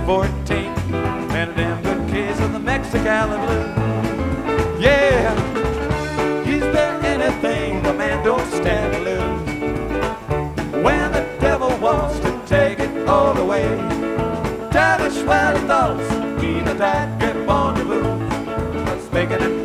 14, and a damn good case of the Mexicali blues. Yeah, is there anything the man don't stand to lose? When the devil wants to take it all away, childish wild thoughts, keep a tight grip on the booze. Speaking in